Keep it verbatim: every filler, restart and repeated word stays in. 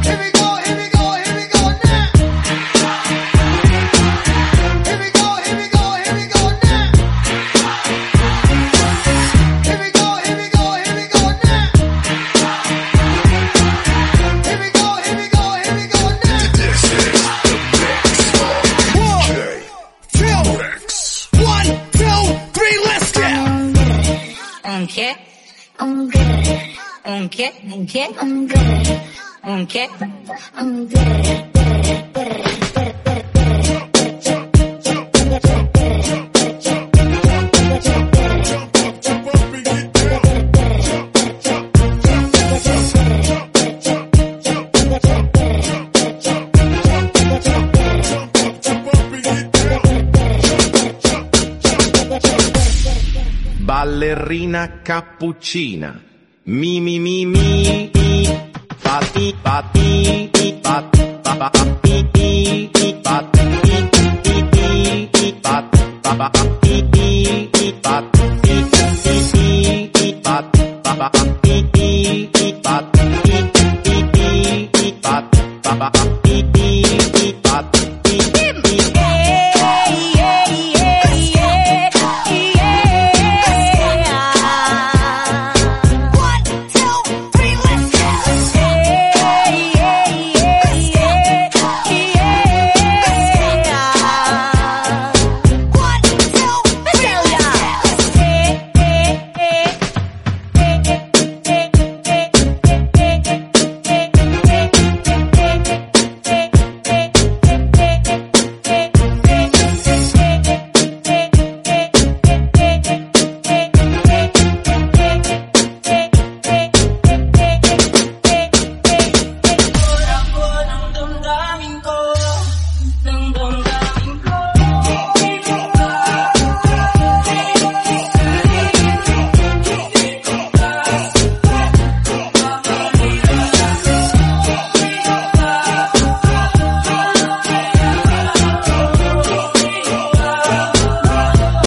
Here we go, here we go, here we go now. Here we go, here we go, here we go now. Here we go, here we go, here we go now. Here we go, here we go, here we go now. This is the mix of One, two, three, let's go. Un qué? Un qué? Un qué? Un qué? Ballerina cappuccina, mi mi mi mi, pati pati pati pati pati pati pati pati